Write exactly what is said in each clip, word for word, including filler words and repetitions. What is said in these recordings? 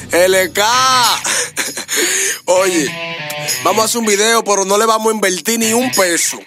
L K. Oye, vamos a hacer un video, pero no le vamos a invertir ni un peso.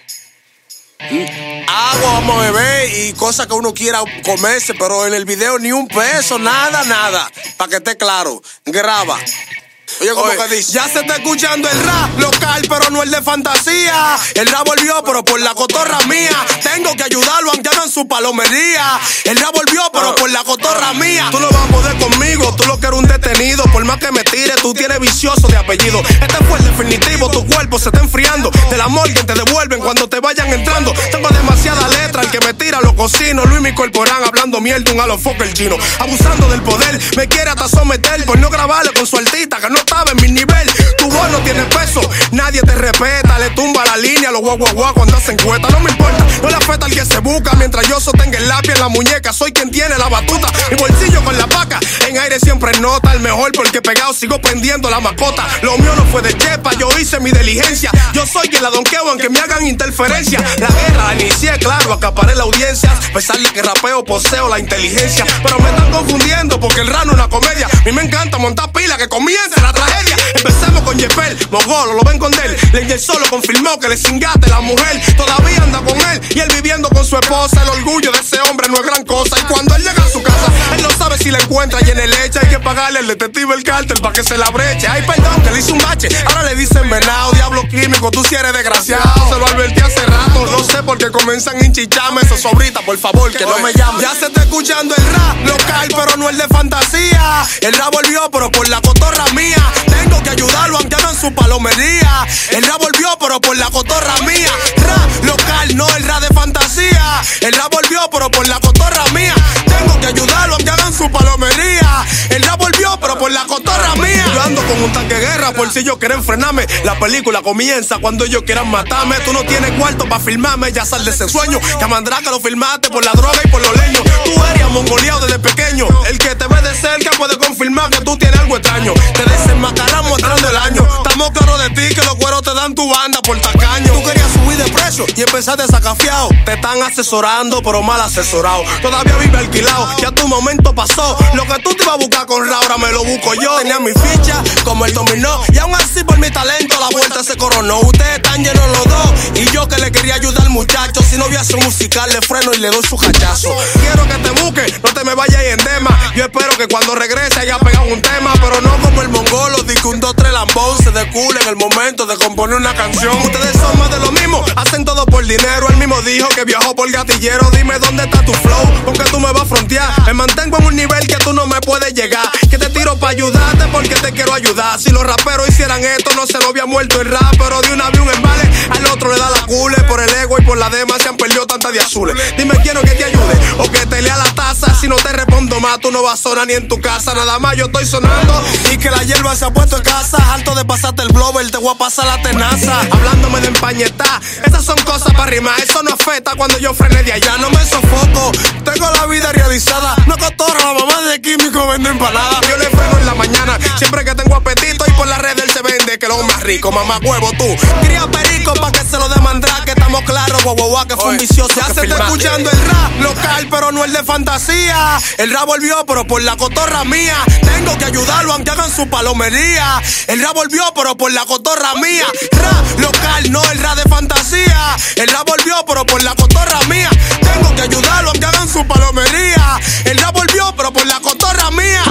Agua vamos a beber y cosas que uno quiera comerse, pero en el video ni un peso, nada, nada. Para que esté claro, graba. Oye, ¿cómo Oye, que dice? Ya se está escuchando el rap local, pero no el de fantasía. El rap volvió, pero por la cotorra mía. Tengo que ayudarlo, aunque hagan su palomería. El rap volvió, pero por la cotorra mía. Tú no vas a poder conmigo, tú lo que eres un detenido. Por más que me tire, tú tienes vicioso de apellido. Este fue el definitivo, tu cuerpo se está enfriando. Del amor que te devuelven cuando te vayan entrando. Tengo demasiada letra, el que me tira lo cocino. Luis mi corporán hablando mierda, un alofoque el chino. Abusando del poder, me quiere hasta someter. Por no grabarle con su altita, que no estaba en mi nivel. Tu voz no tiene peso, nadie te respeta. Le tumba la línea, los guau guau guau cuando hacen cuesta. No me importa, no le afecta al que se busca. Mientras yo sostenga el lápiz en la muñeca, soy quien tiene la batuta. Mi bolsillo con la paca, en aire siempre nota. El mejor porque pegado sigo pendiendo la mascota. Lo mío no fue de chepa, yo hice mi diligencia. Yo soy quien la donqueo aunque me hagan interferencia. La guerra la inicié, claro, acaparé la audiencia. A pesar de que rapeo, poseo la inteligencia. Pero me están confundiendo porque el rap no es una comedia. A mí me encanta montar pila, que comience la tragedia. Empecemos con Yepel, Mogolo, lo ven con él. Lenger solo confirmó que le cingate la mujer. Todavía anda con él y él viviendo con su esposa. El orgullo de ese hombre no es gran cosa. Y cuando él llega a su casa, él no sabe si la encuentra y en el leche. Hay que pagarle al detective el cártel para que se la breche. Ay, perdón, que le hice un bache. Ahora le dicen venado, diablo químico, tú si eres desgraciado. Se lo advertí hace rato, no sé por qué comienzan a hinchicharme. Eso sobrita, por favor, que no me llame. Ya se está escuchando el rap local, pero no el de fantasía. El rap volvió, pero por la cotorra mía. Tengo que ayudarlo aunque hagan su palomería. El rap volvió, pero por la cotorra mía. Rap local, no el rap de fantasía. El rap volvió, pero por la cotorra mía. Tengo que ayudarlo aunque hagan su palomería. El rap volvió, pero por la cotorra mía. Yo ando con un tanque de guerra por si ellos quieren frenarme. La película comienza cuando ellos quieran matarme. Tú no tienes cuarto para filmarme, ya sal de ese sueño. Que a Mandraka lo filmaste por la droga y por los leños. Tú eres mongoleado desde pequeño. El que te ve de cerca puede confirmar que tú tienes algo extraño. Te desenmascaran mostrando el año. Estamos claros de ti que los cueros te dan tu banda por tacaño. Tú querías subir de precio y empezaste sacafiado. Te están asesorando, pero mal asesorado. Todavía vive alquilado, ya tu momento pasó. Lo que tú te ibas a buscar con Ra, ahora me lo busco yo. Tenía mi ficha como el dominó y aún así por mi talento la vuelta se coronó. Ustedes están llenos los dos y yo que le quería ayudar al muchacho. Si no voy a hacer musical, le freno y le doy su cachazo. Quiero que te busque, no te me vayas en dema. Yo espero que cuando regrese haya pegado un tema, pero no como el mongolo, di que un dos tres lambón se decule en el momento de componer una canción. Ustedes son más de lo mismo, hacen todo por dinero. Él mismo dijo que viajó por gatillero. Dime dónde está tu flow, con que tú me vas a frontear. Me mantengo en un nivel que tú no me puedes llegar. Que te tiro para ayudarte porque te quiero ayudar. Si los raperos hicieran esto, no se lo había muerto el rap. Pero de una vez un embale, al otro le da la cule. Por el ego y por la dema se han perdido tantas de azules. Dime quiero que te ayude o que te lea la taza. Si no te respondo más, tú no vas a sonar ni en tu casa. Nada más yo estoy sonando y que la hierba se ha puesto en casa. Alto de pasarte el blower, te voy a pasar la tenaza. Hablándome de empañetar, esas son cosas para rimar. Eso no afecta cuando yo frene de allá. No me sofoco, tengo la vida realizada. No cotorra, la mamá de químico vende empanadas. Yo le freno en la mañana, siempre que tengo apetito. Y por la red él se vende, que lo más rico. Mamá huevo tú, cría perico pa' que se lo dé Mandraka. Estamos claros, guau guau guau, que fue un vicioso. Ya se está escuchando el rap local, pero no el de fantasía. El rap volvió, pero por la cotorra mía. Tengo que ayudarlo aunque hagan su palomería. El rap volvió, pero por la cotorra mía. Rap local, no el rap de fantasía. El rap volvió, pero por la cotorra mía. Tengo que ayudarlo aunque hagan su palomería. El rap volvió, pero por la cotorra mía.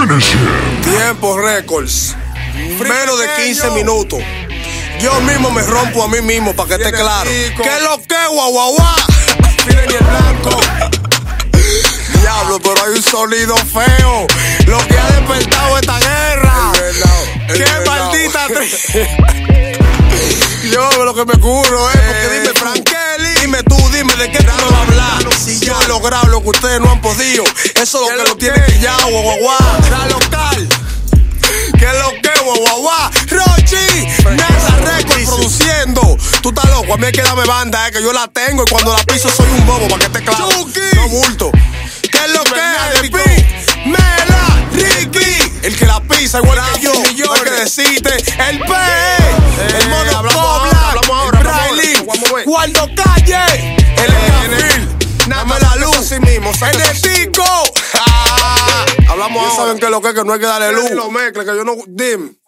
Tiempo Records, menos de quince minutos. Yo mismo me rompo a mí mismo para que esté claro. ¿Qué es lo que, guau guau guau? Miren el blanco. Diablo, pero hay un sonido feo. Lo que ha despertado esta guerra. ¡Qué maldita Yo lo que me curo, eh, porque dime, Frankeli, dime tú, dime de qué tú me vas a hablar. Si yo he logrado lo que ustedes no han podido, eso es lo que lo tiene pillado, guau guau guau. La local, que es lo que, guau guau guau. Rochi, Mesa Records produciendo. Tú estás loco, a mí hay que darme banda, eh, que yo la tengo y cuando la piso soy un bobo, para que te clavo. No bulto. ¿Qué es lo que es? Mela, Ricky, el que la pisa igual que yo, no hay que decirte. El P, eh, el Mono Pobla, el Braille, Guardo Calle, el Escafil, dame la luz, el Netico. Hablamos ahora. Saben que lo que es que no hay que darle luz. Lo mezcle, que yo no... Dime.